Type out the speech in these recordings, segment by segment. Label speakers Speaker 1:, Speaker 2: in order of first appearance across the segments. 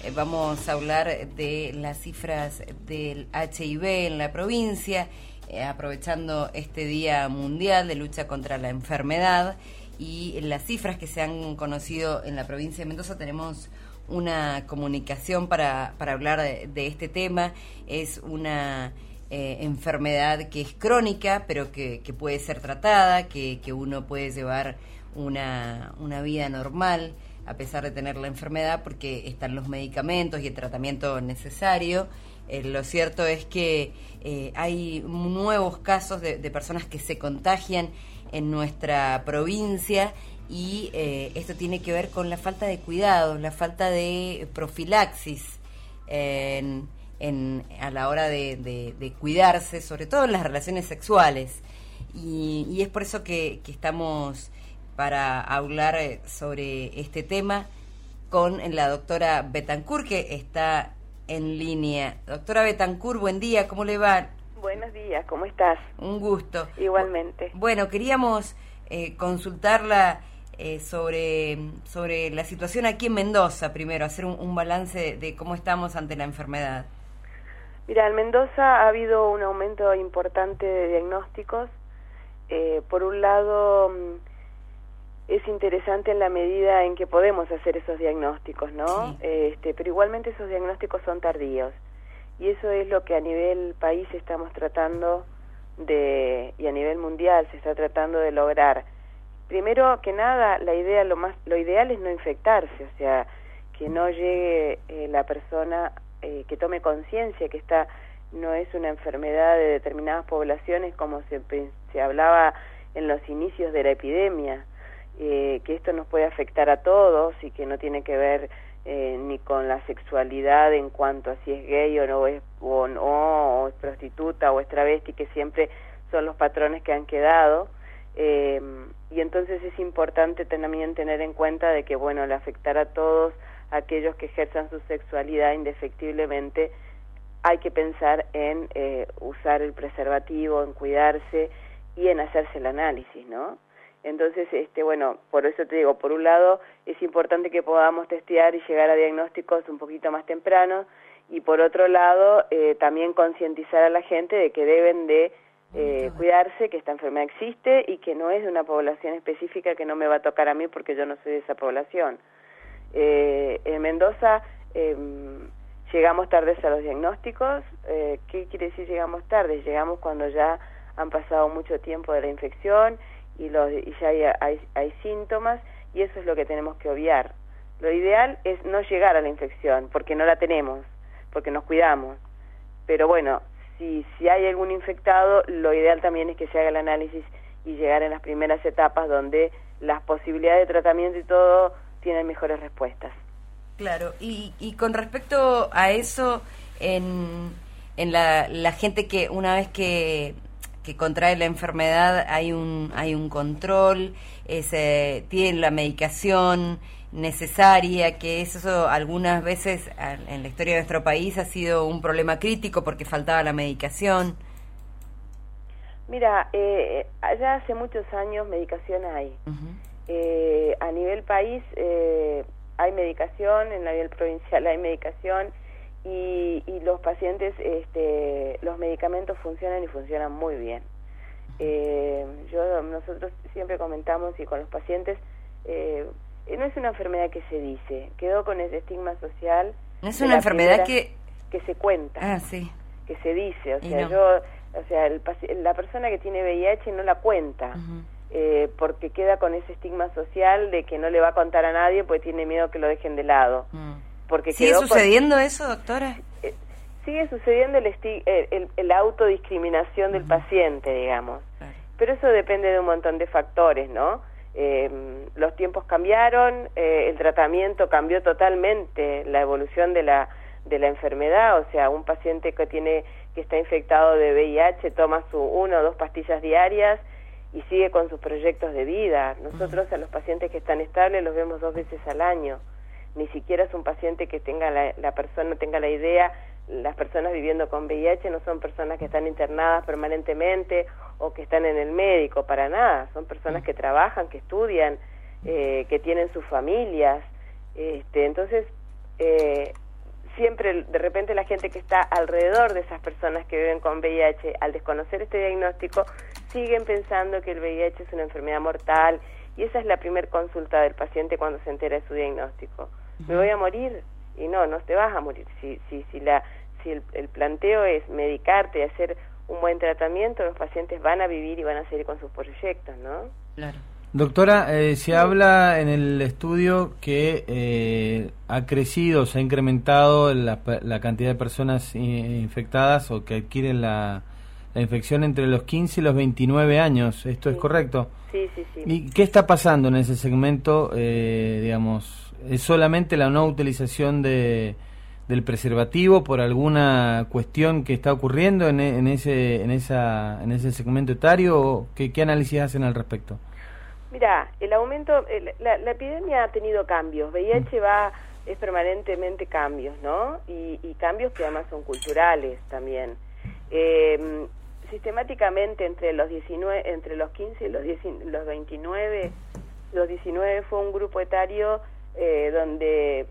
Speaker 1: vamos a hablar de las cifras del HIV en la provincia, aprovechando este Día Mundial de Lucha contra la Enfermedad y las cifras que se han conocido en la provincia de Mendoza. Tenemos una comunicación para hablar de este tema. Es una enfermedad que es crónica, pero que puede ser tratada, que uno puede llevar una vida normal a pesar de tener la enfermedad, porque están los medicamentos y el tratamiento necesario. Lo cierto es que hay nuevos casos de personas que se contagian en nuestra provincia y esto tiene que ver con la falta de cuidados, la falta de profilaxis a la hora de cuidarse, sobre todo en las relaciones sexuales. Y es por eso que estamos para hablar sobre este tema con la doctora Betancourt, que está en línea. Doctora Betancourt, buen día, ¿cómo le va?
Speaker 2: Buenos días, ¿cómo estás?
Speaker 1: Un gusto.
Speaker 2: Igualmente.
Speaker 1: Bueno, queríamos consultarla sobre la situación aquí en Mendoza, primero, hacer un balance de cómo estamos ante la enfermedad.
Speaker 2: Mira, en Mendoza ha habido un aumento importante de diagnósticos. Por un lado, es interesante en la medida en que podemos hacer esos diagnósticos, ¿no? Sí. Pero igualmente esos diagnósticos son tardíos. Y eso es lo que a nivel país estamos tratando y a nivel mundial se está tratando de lograr. Primero que nada, lo ideal es no infectarse, o sea, que no llegue la persona, que tome conciencia que esta no es una enfermedad de determinadas poblaciones como se hablaba en los inicios de la epidemia, que esto nos puede afectar a todos y que no tiene que ver ni con la sexualidad en cuanto a si es gay o no, o es prostituta o es travesti, que siempre son los patrones que han quedado. Y entonces es importante también tener en cuenta de que, bueno, al afectar a todos aquellos que ejerzan su sexualidad indefectiblemente, hay que pensar en usar el preservativo, en cuidarse y en hacerse el análisis, ¿no? Entonces, bueno, por eso te digo, por un lado es importante que podamos testear y llegar a diagnósticos un poquito más tempranos, y por otro lado también concientizar a la gente de que deben de cuidarse, que esta enfermedad existe y que no es de una población específica, que no me va a tocar a mí porque yo no soy de esa población. En Mendoza llegamos tardes a los diagnósticos. ¿Qué quiere decir llegamos tarde? Llegamos cuando ya han pasado mucho tiempo de la infección y ya hay síntomas, y eso es lo que tenemos que obviar. Lo ideal es no llegar a la infección, porque no la tenemos, porque nos cuidamos. Pero bueno, si hay algún infectado, lo ideal también es que se haga el análisis y llegar en las primeras etapas donde las posibilidades de tratamiento y todo tienen mejores respuestas.
Speaker 1: Claro, y con respecto a eso, en la gente que una vez que contrae la enfermedad hay un control, tienen la medicación necesaria, que eso algunas veces en la historia de nuestro país ha sido un problema crítico porque faltaba la medicación.
Speaker 2: Mira, allá hace muchos años medicación hay. A nivel país hay medicación, en la nivel provincial hay medicación, y los pacientes, los medicamentos funcionan y funcionan muy bien. Nosotros siempre comentamos y con los pacientes, no es una enfermedad que se dice, quedó con ese estigma social.
Speaker 1: No es una enfermedad que
Speaker 2: se cuenta.
Speaker 1: Ah, sí.
Speaker 2: Que se dice, o sea,
Speaker 1: no.
Speaker 2: La persona que tiene VIH no la cuenta. Porque queda con ese estigma social de que no le va a contar a nadie porque tiene miedo que lo dejen de lado. Porque
Speaker 1: ¿Sigue sucediendo eso, doctora?
Speaker 2: Sigue sucediendo el autodiscriminación del paciente, digamos. Claro. Pero eso depende de un montón de factores, ¿no? Los tiempos cambiaron, el tratamiento cambió totalmente, la evolución de la enfermedad. O sea, un paciente que está infectado de VIH toma 1 o 2 pastillas diarias y sigue con sus proyectos de vida. Nosotros a los pacientes que están estables los vemos 2 veces al año. Ni siquiera es un paciente que tenga la persona tenga la idea. Las personas viviendo con VIH no son personas que están internadas permanentemente o que están en el médico, para nada. Son personas que trabajan, que estudian, que tienen sus familias. Entonces, siempre, de repente, la gente que está alrededor de esas personas que viven con VIH, al desconocer este diagnóstico, siguen pensando que el VIH es una enfermedad mortal, y esa es la primer consulta del paciente cuando se entera de su diagnóstico. ¿Me voy a morir? Y no te vas a morir. Si el planteo es medicarte y hacer un buen tratamiento, los pacientes van a vivir y van a seguir con sus proyectos, ¿no?
Speaker 1: Claro.
Speaker 3: Doctora, se habla en el estudio que ha crecido, se ha incrementado la cantidad de personas infectadas o que adquieren la infección entre los 15 y los 29 años. ¿Esto es correcto?
Speaker 2: Sí.
Speaker 3: ¿Y qué está pasando en ese segmento? Digamos, ¿es solamente la no utilización del preservativo por alguna cuestión que está ocurriendo en ese segmento etario? ¿O qué análisis hacen al respecto?
Speaker 2: Mira, el aumento, la epidemia ha tenido cambios. VIH es permanentemente cambios, ¿no? Y cambios que además son culturales también. Sistemáticamente entre los 15 y los 29, los 19 fue un grupo etario donde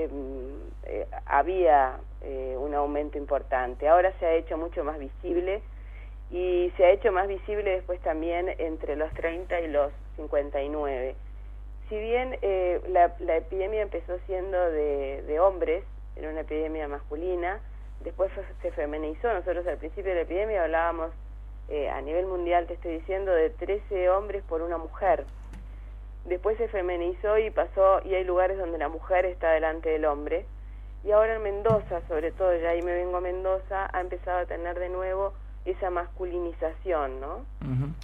Speaker 2: había un aumento importante. Ahora se ha hecho mucho más visible, y se ha hecho más visible después también entre los 30 y los 59. Si bien la epidemia empezó siendo de hombres, era una epidemia masculina, después se feminizó. Nosotros al principio de la epidemia hablábamos a nivel mundial, te estoy diciendo, de 13 hombres por una mujer. Después se feminizó y pasó, y hay lugares donde la mujer está delante del hombre. Y ahora en Mendoza, sobre todo, ya ahí me vengo a Mendoza, ha empezado a tener de nuevo esa masculinización, ¿no?
Speaker 3: Uh-huh.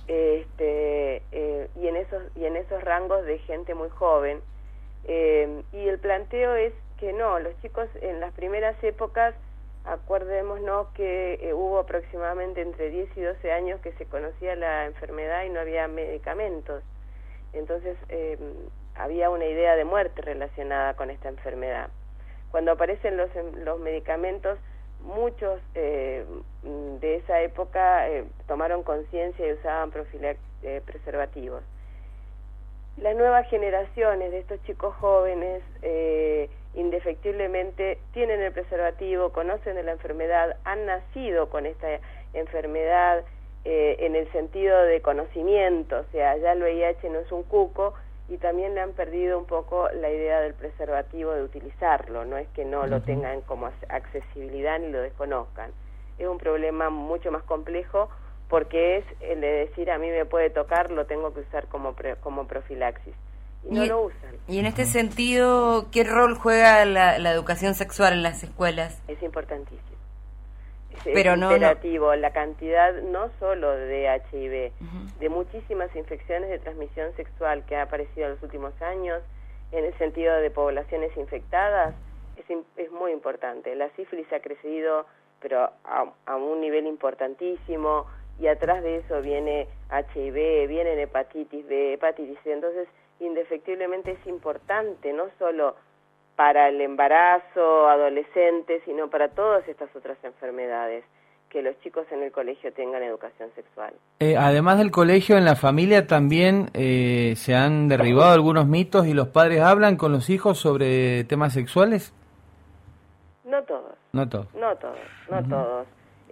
Speaker 2: Y en esos rangos de gente muy joven. Y el planteo es que no, los chicos en las primeras épocas, acuérdémonos que hubo aproximadamente entre 10 y 12 años que se conocía la enfermedad y no había medicamentos. Entonces había una idea de muerte relacionada con esta enfermedad. Cuando aparecen los medicamentos, muchos de esa época tomaron conciencia y usaban preservativos. Las nuevas generaciones de estos chicos jóvenes indefectiblemente tienen el preservativo, conocen de la enfermedad, han nacido con esta enfermedad en el sentido de conocimiento, o sea, ya el VIH no es un cuco, y también le han perdido un poco la idea del preservativo, de utilizarlo. No es que no lo tengan como accesibilidad ni lo desconozcan. Es un problema mucho más complejo, porque es el de decir, a mí me puede tocar, lo tengo que usar como profilaxis. Y no lo usan.
Speaker 1: Y en este sentido, ¿qué rol juega la educación sexual en las escuelas?
Speaker 2: Es importantísimo.
Speaker 1: Pero
Speaker 2: es imperativo. La cantidad no solo de HIV, de muchísimas infecciones de transmisión sexual que ha aparecido en los últimos años, en el sentido de poblaciones infectadas, es muy importante. La sífilis ha crecido, pero a un nivel importantísimo, y atrás de eso viene HIV, vienen hepatitis B, hepatitis C. Entonces, indefectiblemente es importante, no solo para el embarazo adolescente, sino para todas estas otras enfermedades, que los chicos en el colegio tengan educación sexual.
Speaker 3: Además del colegio, en la familia también se han derribado algunos mitos y los padres hablan con los hijos sobre temas sexuales.
Speaker 2: No todos.
Speaker 3: Uh-huh.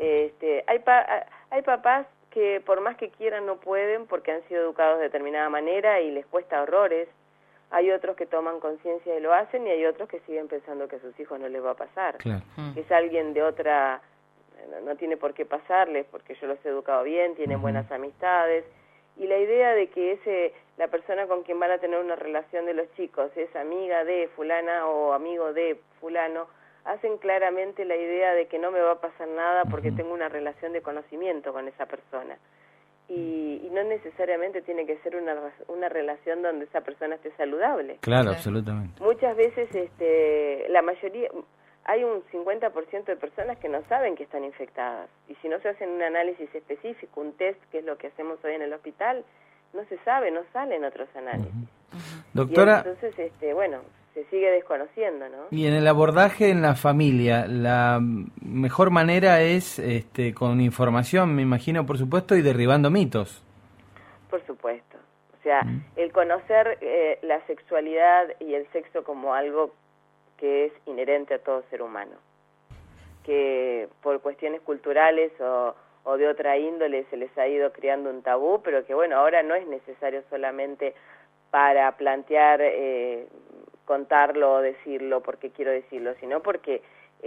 Speaker 2: Hay papás que por más que quieran no pueden porque han sido educados de determinada manera y les cuesta horrores. Hay otros que toman conciencia y lo hacen, y hay otros que siguen pensando que a sus hijos no les va a pasar.
Speaker 3: Claro.
Speaker 2: Que es alguien de otra, no tiene por qué pasarles porque yo los he educado bien, tienen buenas amistades. Y la idea de que la persona con quien van a tener una relación de los chicos es amiga de fulana o amigo de fulano, hacen claramente la idea de que no me va a pasar nada porque tengo una relación de conocimiento con esa persona. Y no necesariamente tiene que ser una relación donde esa persona esté saludable.
Speaker 3: Claro, absolutamente.
Speaker 2: Muchas veces la mayoría, hay un 50% de personas que no saben que están infectadas, y si no se hacen un análisis específico, un test, que es lo que hacemos hoy en el hospital, no se sabe, no salen otros análisis.
Speaker 3: Doctora,
Speaker 2: y entonces se sigue desconociendo, ¿no?
Speaker 3: Y en el abordaje en la familia, la mejor manera es con información, me imagino, por supuesto, y derribando mitos.
Speaker 2: Por supuesto. O sea, el conocer la sexualidad y el sexo como algo que es inherente a todo ser humano, que por cuestiones culturales o de otra índole se les ha ido creando un tabú, pero que bueno, ahora no es necesario solamente para plantear, contarlo o decirlo porque quiero decirlo, sino porque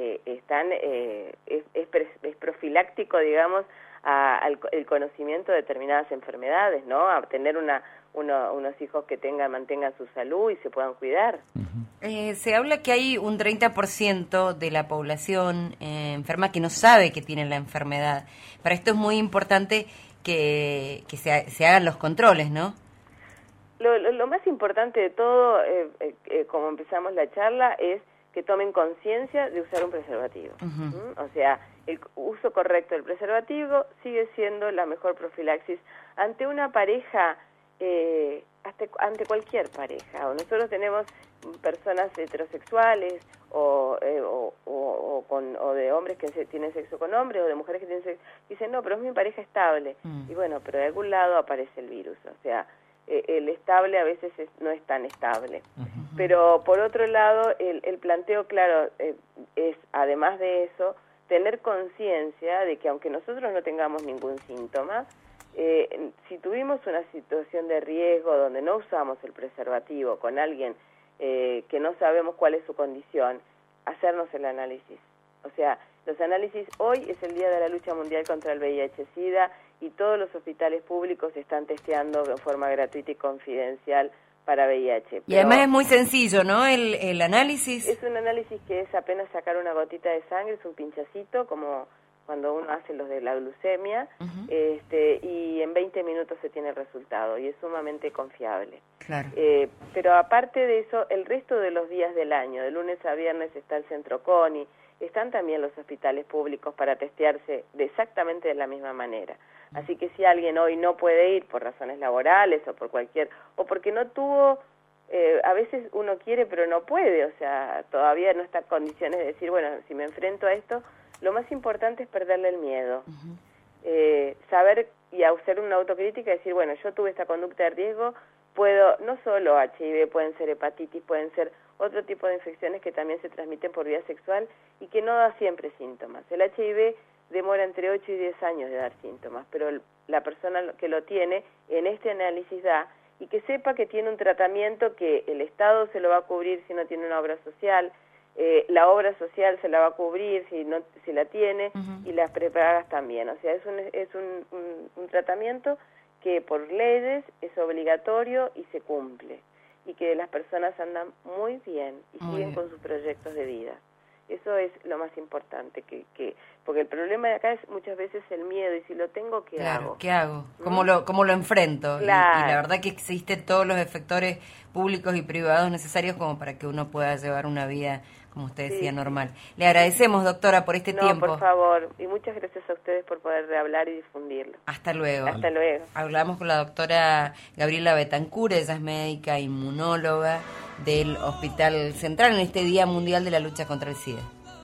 Speaker 2: es profiláctico, digamos, el conocimiento de determinadas enfermedades, ¿no? A tener unos hijos que mantengan su salud y se puedan cuidar.
Speaker 1: Se habla que hay un 30% de la población enferma que no sabe que tiene la enfermedad. Para esto es muy importante que se hagan los controles, ¿no?
Speaker 2: Lo más importante de todo, como empezamos la charla, es que tomen conciencia de usar un preservativo. O sea, el uso correcto del preservativo sigue siendo la mejor profilaxis ante una pareja, ante cualquier pareja. O nosotros tenemos personas heterosexuales o de hombres que tienen sexo con hombres o de mujeres que tienen sexo, dicen, no, pero es mi pareja estable. Y bueno, pero de algún lado aparece el virus. O sea, el estable a veces no es tan estable. Pero por otro lado, el planteo, claro, es, además de eso, tener conciencia de que aunque nosotros no tengamos ningún síntoma, si tuvimos una situación de riesgo donde no usamos el preservativo con alguien que no sabemos cuál es su condición, hacernos el análisis. O sea, los análisis, hoy es el Día de la Lucha Mundial contra el VIH-Sida y todos los hospitales públicos están testeando de forma gratuita y confidencial para VIH.
Speaker 1: Y además es muy sencillo, ¿no? El análisis.
Speaker 2: Es un análisis que es apenas sacar una gotita de sangre, es un pinchacito, como cuando uno hace los de la glucemia, y en 20 minutos se tiene el resultado, y es sumamente confiable.
Speaker 1: Claro.
Speaker 2: Pero aparte de eso, el resto de los días del año, de lunes a viernes está el Centro CONI, están también los hospitales públicos para testearse exactamente de la misma manera. Así que si alguien hoy no puede ir por razones laborales o o porque no tuvo, a veces uno quiere pero no puede, o sea, todavía no está en condiciones de decir, bueno, si me enfrento a esto, lo más importante es perderle el miedo. Saber y hacer una autocrítica y decir, bueno, yo tuve esta conducta de riesgo, puedo, no solo HIV, pueden ser hepatitis, pueden ser otro tipo de infecciones que también se transmiten por vía sexual y que no da siempre síntomas. El HIV demora entre 8 y 10 años de dar síntomas, pero la persona que lo tiene en este análisis da, y que sepa que tiene un tratamiento que el Estado se lo va a cubrir si no tiene una obra social, la obra social se la va a cubrir si la tiene, y las prepagas también. O sea, es un tratamiento que por leyes es obligatorio y se cumple, y que las personas andan muy bien y siguen con sus proyectos de vida. Eso es lo más importante, porque el problema de acá es muchas veces el miedo, y si lo tengo, ¿qué hago?
Speaker 1: ¿Qué hago? ¿Cómo lo enfrento?
Speaker 2: Claro.
Speaker 1: Y la verdad que existen todos los efectores públicos y privados necesarios como para que uno pueda llevar una vida, como usted decía, normal. Le agradecemos, doctora, por este tiempo.
Speaker 2: No, por favor, y muchas gracias a ustedes por poder hablar y difundirlo.
Speaker 1: Hasta luego.
Speaker 2: Hasta luego.
Speaker 1: Hablamos con la doctora Gabriela Betancur, ella es médica inmunóloga del Hospital Central en este Día Mundial de la Lucha contra el SIDA.